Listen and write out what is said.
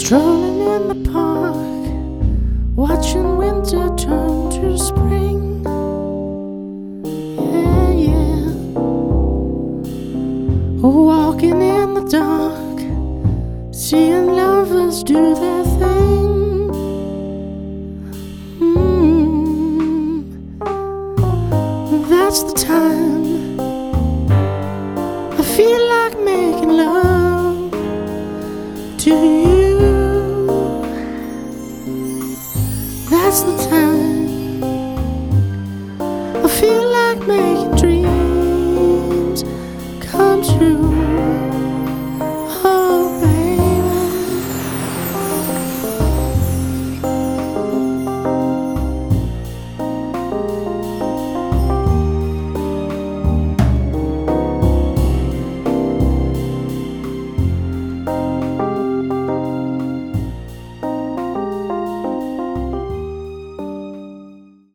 Strolling in the park, watching winter turn to spring. Yeah, yeah. Walking in the dark, seeing lovers do their thing. That's the time I feel like making love to you. That's the time